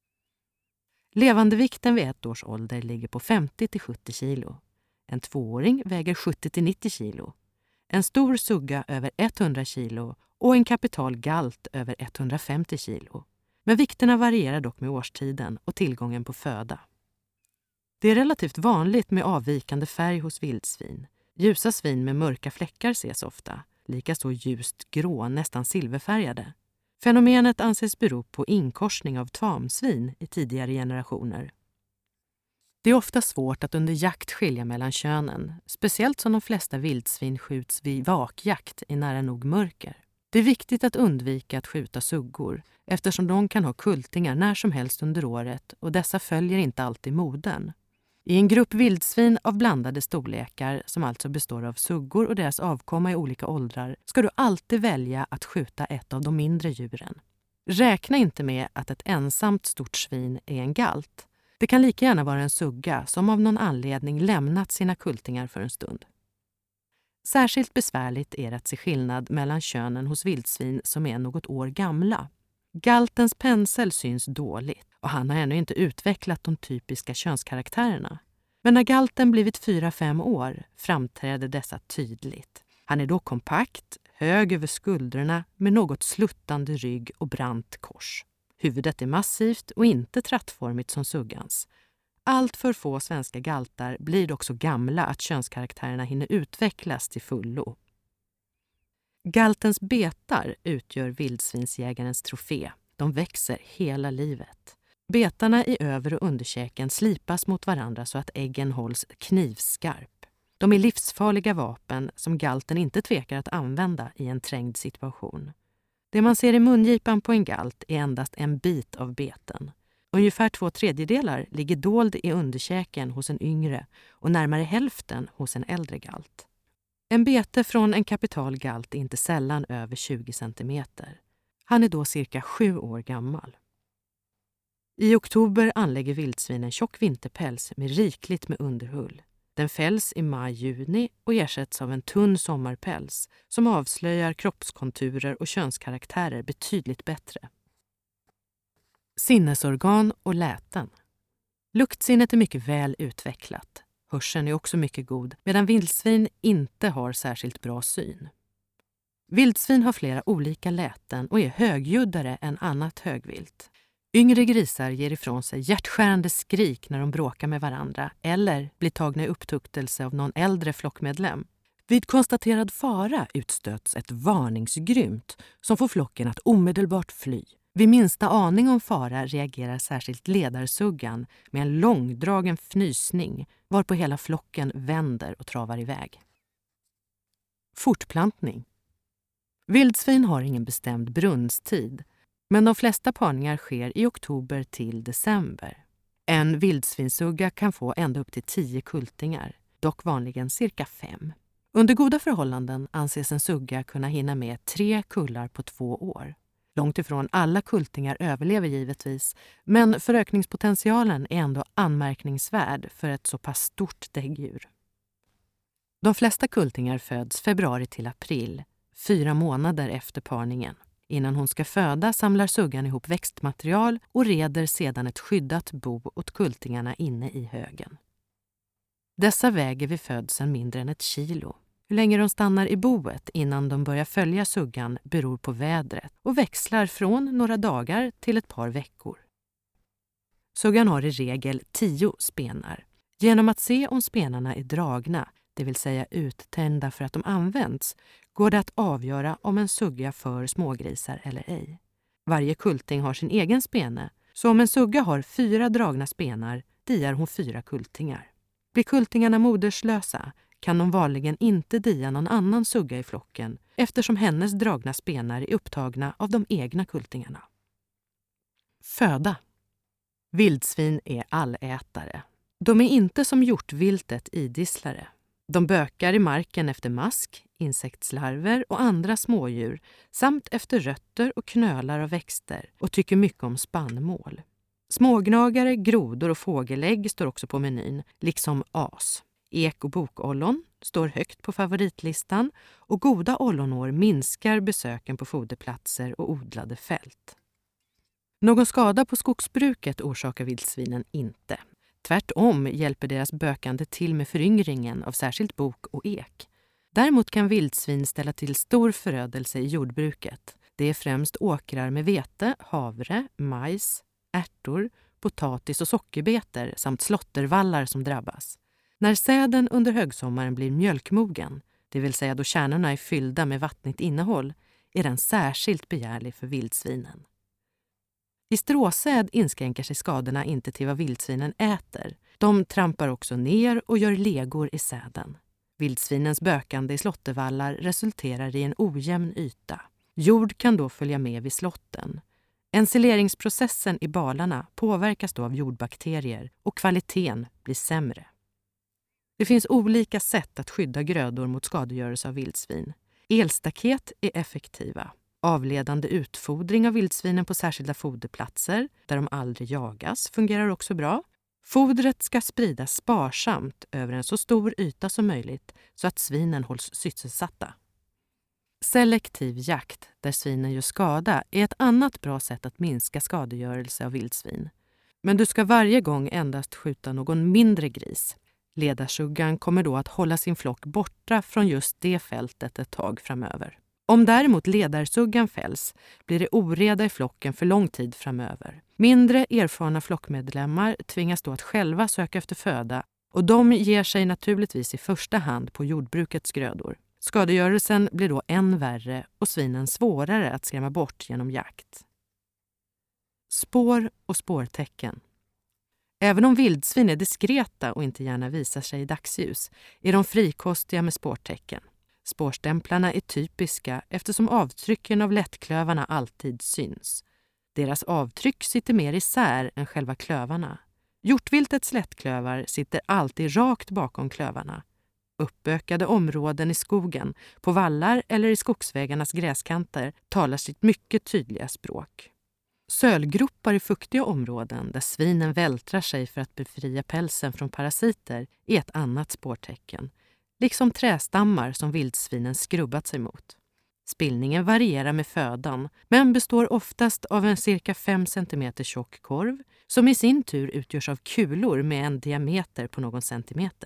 Levandevikten vid 1 års ålder ligger på 50 till 70 kilo. En 2-åring väger 70 till 90 kilo. En stor sugga över 100 kilo och en kapital galt över 150 kilo. Men vikterna varierar dock med årstiden och tillgången på föda. Det är relativt vanligt med avvikande färg hos vildsvin. Ljusa svin med mörka fläckar ses ofta, likaså ljust grå, nästan silverfärgade. Fenomenet anses bero på inkorsning av tamsvin i tidigare generationer. Det är ofta svårt att under jakt skilja mellan könen, speciellt som de flesta vildsvin skjuts vid vakjakt i nära nog mörker. Det är viktigt att undvika att skjuta suggor eftersom de kan ha kultingar när som helst under året och dessa följer inte alltid modern. I en grupp vildsvin av blandade storlekar, som alltså består av suggor och deras avkomma i olika åldrar, ska du alltid välja att skjuta ett av de mindre djuren. Räkna inte med att ett ensamt stort svin är en galt. Det kan lika gärna vara en sugga som av någon anledning lämnat sina kultingar för en stund. Särskilt besvärligt är att se skillnad mellan könen hos vildsvin som är något år gamla. Galtens pensel syns dåligt och han har ännu inte utvecklat de typiska könskaraktärerna. Men när galten blivit 4-5 år framträder dessa tydligt. Han är då kompakt, hög över skuldrorna med något sluttande rygg och brant kors. Huvudet är massivt och inte trattformigt som suggans. Allt för få svenska galtar blir dock så gamla att könskaraktärerna hinner utvecklas till fullo. Galtens betar utgör vildsvinsjägarens trofé. De växer hela livet. Betarna i över- och underkäken slipas mot varandra så att äggen hålls knivskarp. De är livsfarliga vapen som galten inte tvekar att använda i en trängd situation. Det man ser i mungipan på en galt är endast en bit av beten. Ungefär 2/3 ligger dold i underkäken hos en yngre och närmare hälften hos en äldre galt. En bete från en kapital galt är inte sällan över 20 centimeter. Han är då cirka 7 år gammal. I oktober anlägger vildsvinen tjock vinterpäls med rikligt med underhull. Den fälls i maj-juni och ersätts av en tunn sommarpäls som avslöjar kroppskonturer och könskaraktärer betydligt bättre. Sinnesorgan och läten. Luktsinnet är mycket väl utvecklat. Hörseln är också mycket god, medan vildsvin inte har särskilt bra syn. Vildsvin har flera olika läten och är högljuddare än annat högvilt. Yngre grisar ger ifrån sig hjärtskärande skrik när de bråkar med varandra eller blir tagna i upptuktelse av någon äldre flockmedlem. Vid konstaterad fara utstöts ett varningsgrymt som får flocken att omedelbart fly. Vid minsta aning om fara reagerar särskilt ledarsuggan med en långdragen fnysning varpå hela flocken vänder och travar iväg. Fortplantning. Vildsvin har ingen bestämd brunsttid, men de flesta parningar sker i oktober till december. En vildsvinsugga kan få ända upp till 10 kultingar, dock vanligen cirka 5. Under goda förhållanden anses en sugga kunna hinna med 3 kullar på 2 år. Långt ifrån alla kultingar överlever givetvis, men förökningspotentialen är ändå anmärkningsvärd för ett så pass stort däggdjur. De flesta kultingar föds februari till april, 4 månader efter parningen. Innan hon ska föda samlar suggan ihop växtmaterial och reder sedan ett skyddat bo åt kultingarna inne i högen. Dessa väger vid födseln mindre än 1 kilo. Hur länge de stannar i boet innan de börjar följa suggan beror på vädret och växlar från några dagar till ett par veckor. Suggan har i regel 10 spenar. Genom att se om spenarna är dragna, det vill säga uttända för att de används, går det att avgöra om en sugga för smågrisar eller ej. Varje kulting har sin egen spene, så om en sugga har 4 dragna spenar, diar hon 4 kultingar. Blir kultingarna moderslösa kan de vanligen inte dia någon annan sugga i flocken eftersom hennes dragna spenar är upptagna av de egna kultingarna. Föda. Vildsvin är allätare. De är inte som hjortviltet idisslare. De bökar i marken efter mask, insektslarver och andra smådjur samt efter rötter och knölar av växter och tycker mycket om spannmål. Smågnagare, grodor och fågelägg står också på menyn, liksom as. Ek- och bokollon står högt på favoritlistan och goda ollonår minskar besöken på foderplatser och odlade fält. Någon skada på skogsbruket orsakar vildsvinen inte. Tvärtom hjälper deras bökande till med föryngringen av särskilt bok och ek. Däremot kan vildsvin ställa till stor förödelse i jordbruket. Det är främst åkrar med vete, havre, majs, ärtor, potatis och sockerbetor samt slåttervallar som drabbas. När säden under högsommaren blir mjölkmogen, det vill säga då kärnorna är fyllda med vattnigt innehåll, är den särskilt begärlig för vildsvinen. I stråsäd inskränker sig skadorna inte till vad vildsvinen äter. De trampar också ner och gör legor i säden. Vildsvinens bökande i slåttervallar resulterar i en ojämn yta. Jord kan då följa med vid slotten. Ensileringsprocessen i balarna påverkas då av jordbakterier och kvaliteten blir sämre. Det finns olika sätt att skydda grödor mot skadegörelse av vildsvin. Elstaket är effektiva. Avledande utfodring av vildsvinen på särskilda foderplatser, där de aldrig jagas, fungerar också bra. Fodret ska spridas sparsamt över en så stor yta som möjligt så att svinen hålls sysselsatta. Selektiv jakt, där svinen gör skada, är ett annat bra sätt att minska skadegörelse av vildsvin. Men du ska varje gång endast skjuta någon mindre gris. Ledarsuggan kommer då att hålla sin flock borta från just det fältet ett tag framöver. Om däremot ledarsuggan fälls blir det oreda i flocken för lång tid framöver. Mindre erfarna flockmedlemmar tvingas då att själva söka efter föda och de ger sig naturligtvis i första hand på jordbrukets grödor. Skadegörelsen blir då än värre och svinen svårare att skrämma bort genom jakt. Spår och spårtecken. Även om vildsvin är diskreta och inte gärna visar sig i dagsljus är de frikostiga med spårtecken. Spårstämplarna är typiska eftersom avtrycken av lättklövarna alltid syns. Deras avtryck sitter mer isär än själva klövarna. Hjortviltets lättklövar sitter alltid rakt bakom klövarna. Uppökade områden i skogen, på vallar eller i skogsvägarnas gräskanter talar sitt mycket tydliga språk. Sölgropar i fuktiga områden där svinen vältrar sig för att befria pälsen från parasiter är ett annat spårtecken, liksom trästammar som vildsvinen skrubbat sig mot. Spillningen varierar med födan, men består oftast av en cirka 5 cm tjock korv som i sin tur utgörs av kulor med en diameter på någon centimeter.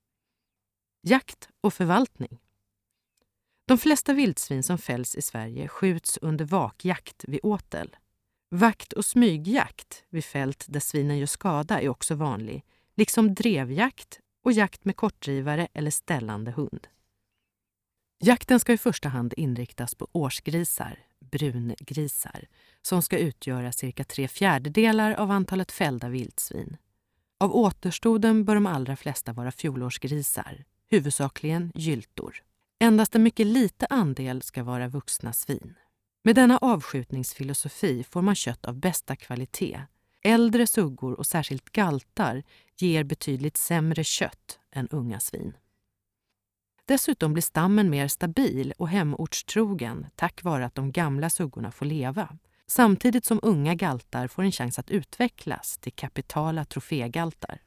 Jakt och förvaltning. De flesta vildsvin som fälls i Sverige skjuts under vakjakt vid åtel. Vakt- och smygjakt vid fält där svinen gör skada är också vanlig, liksom drevjakt och jakt med kortdrivare eller ställande hund. Jakten ska i första hand inriktas på årsgrisar, brungrisar, som ska utgöra cirka 3/4 av antalet fällda vildsvin. Av återstoden bör de allra flesta vara fjolårsgrisar, huvudsakligen gyltor. Endast en mycket liten andel ska vara vuxna svin. Med denna avskjutningsfilosofi får man kött av bästa kvalitet. Äldre suggor och särskilt galtar ger betydligt sämre kött än unga svin. Dessutom blir stammen mer stabil och hemortstrogen tack vare att de gamla suggorna får leva, samtidigt som unga galtar får en chans att utvecklas till kapitala trofégaltar.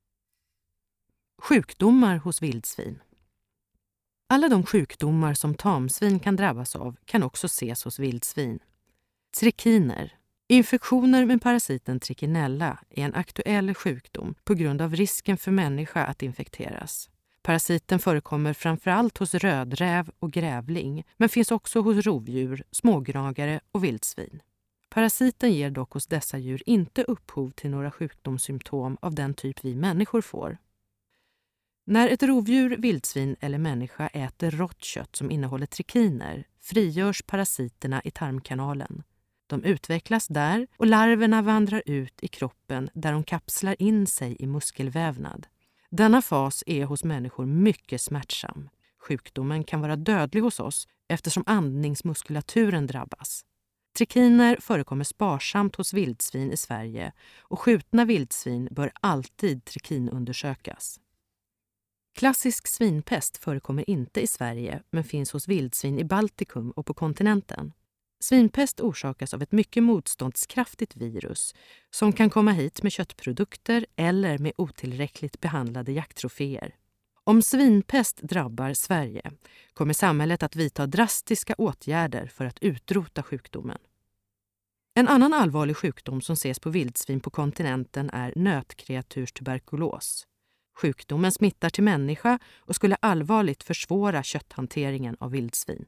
Sjukdomar hos vildsvin. Alla de sjukdomar som tamsvin kan drabbas av kan också ses hos vildsvin. Trikiner. Infektioner med parasiten trichinella är en aktuell sjukdom på grund av risken för människa att infekteras. Parasiten förekommer framförallt hos rödräv och grävling, men finns också hos rovdjur, smågnagare och vildsvin. Parasiten ger dock hos dessa djur inte upphov till några sjukdomssymptom av den typ vi människor får. När ett rovdjur, vildsvin eller människa äter rått kött som innehåller trikiner frigörs parasiterna i tarmkanalen. De utvecklas där och larverna vandrar ut i kroppen där de kapslar in sig i muskelvävnad. Denna fas är hos människor mycket smärtsam. Sjukdomen kan vara dödlig hos oss eftersom andningsmuskulaturen drabbas. Trikiner förekommer sparsamt hos vildsvin i Sverige och skjutna vildsvin bör alltid trikinundersökas. Klassisk svinpest förekommer inte i Sverige men finns hos vildsvin i Baltikum och på kontinenten. Svinpest orsakas av ett mycket motståndskraftigt virus som kan komma hit med köttprodukter eller med otillräckligt behandlade jakttroféer. Om svinpest drabbar Sverige kommer samhället att vidta drastiska åtgärder för att utrota sjukdomen. En annan allvarlig sjukdom som ses på vildsvin på kontinenten är nötkreaturstuberkulos. Sjukdomen smittar till människa och skulle allvarligt försvåra kötthanteringen av vildsvin.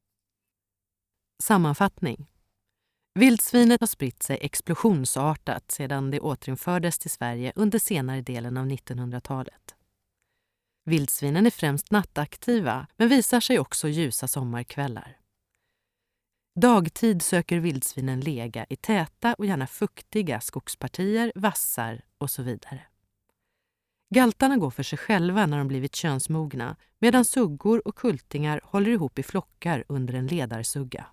Sammanfattning. Vildsvinet har spritt sig explosionsartat sedan det återinfördes till Sverige under senare delen av 1900-talet. Vildsvinen är främst nattaktiva men visar sig också ljusa sommarkvällar. Dagtid söker vildsvinen lega i täta och gärna fuktiga skogspartier, vassar och så vidare. Galtarna går för sig själva när de blivit könsmogna medan suggor och kultingar håller ihop i flockar under en ledarsugga.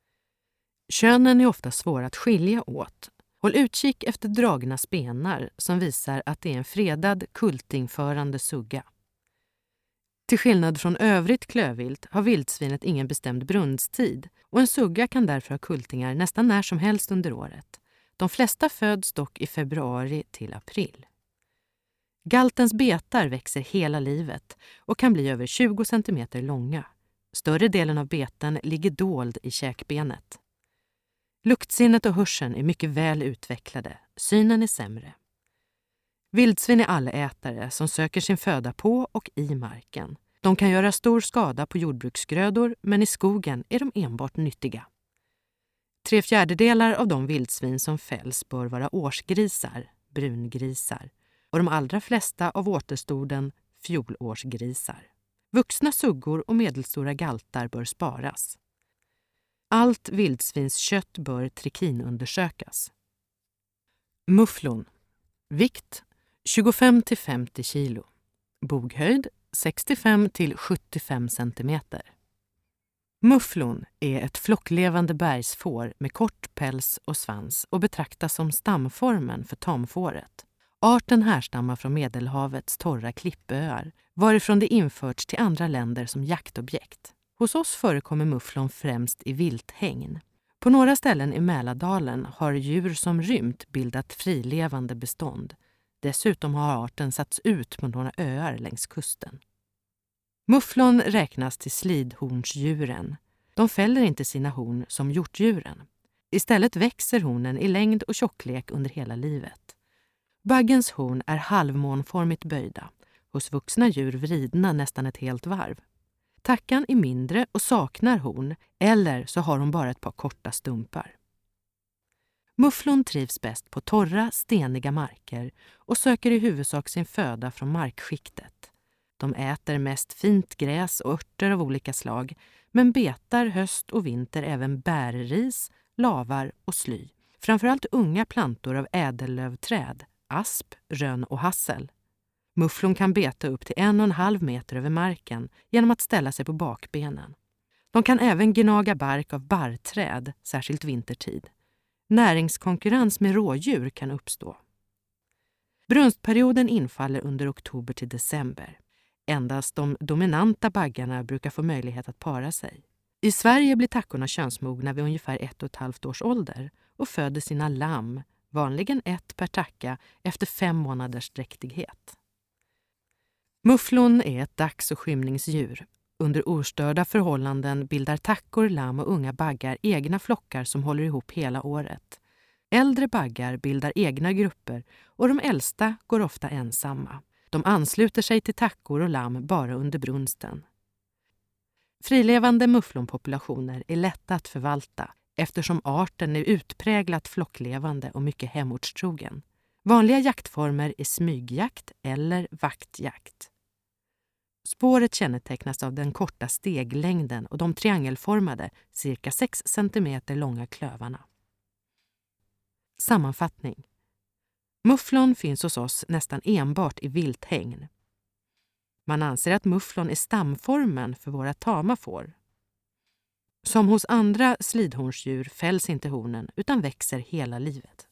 Könen är ofta svåra att skilja åt. Håll utkik efter dragna spenar som visar att det är en fredad kultingförande sugga. Till skillnad från övrigt klövvilt har vildsvinet ingen bestämd brunstid och en sugga kan därför ha kultingar nästan när som helst under året. De flesta föds dock i februari till april. Galtens betar växer hela livet och kan bli över 20 cm långa. Större delen av beten ligger dold i käkbenet. Luktsinnet och hörseln är mycket väl utvecklade, synen är sämre. Vildsvin är allätare som söker sin föda på och i marken. De kan göra stor skada på jordbruksgrödor men i skogen är de enbart nyttiga. 3/4 av de vildsvin som fälls bör vara årsgrisar, brungrisar, och de allra flesta av återstoden fjolårsgrisar. Vuxna suggor och medelstora galtar bör sparas. Allt vildsvinskött bör trikinundersökas. Mufflon. Vikt 25-50 kilo. Boghöjd 65-75 cm. Mufflon är ett flocklevande bergsfår med kort päls och svans och betraktas som stamformen för tamfåret. Arten härstammar från Medelhavets torra klippöar, varifrån det införts till andra länder som jaktobjekt. Hos oss förekommer mufflon främst i vilthägn. På några ställen i Mälardalen har djur som rymt bildat frilevande bestånd. Dessutom har arten satts ut på några öar längs kusten. Mufflon räknas till slidhornsdjuren. De fäller inte sina horn som hjortdjuren. Istället växer hornen i längd och tjocklek under hela livet. Baggens horn är halvmånformigt böjda, hos vuxna djur vridna nästan ett helt varv. Tackan är mindre och saknar horn, eller så har hon bara ett par korta stumpar. Mufflon trivs bäst på torra, steniga marker och söker i huvudsak sin föda från markskiktet. De äter mest fint gräs och örter av olika slag, men betar höst och vinter även bärris, lavar och sly. Framförallt unga plantor av ädellövträd, asp, rönn och hassel. Mufflon kan beta upp till 1,5 meter över marken genom att ställa sig på bakbenen. De kan även gnaga bark av barrträd, särskilt vintertid. Näringskonkurrens med rådjur kan uppstå. Brunstperioden infaller under oktober till december. Endast de dominanta baggarna brukar få möjlighet att para sig. I Sverige blir tackorna könsmogna vid ungefär 1,5 års ålder och föder sina lamm, vanligen 1 per tacka, efter 5 månaders dräktighet. Mufflon är ett dags- och skymningsdjur. Under ostörda förhållanden bildar tackor, lamm och unga baggar egna flockar som håller ihop hela året. Äldre baggar bildar egna grupper och de äldsta går ofta ensamma. De ansluter sig till tackor och lamm bara under brunsten. Frilevande mufflonpopulationer är lätta att förvalta eftersom arten är utpräglat flocklevande och mycket hemortstrogen. Vanliga jaktformer är smygjakt eller vaktjakt. Spåret kännetecknas av den korta steglängden och de triangelformade, cirka 6 centimeter långa klövarna. Sammanfattning. Mufflon finns hos oss nästan enbart i vilthägn. Man anser att mufflon är stamformen för våra tama får. Som hos andra slidhornsdjur fälls inte hornen utan växer hela livet.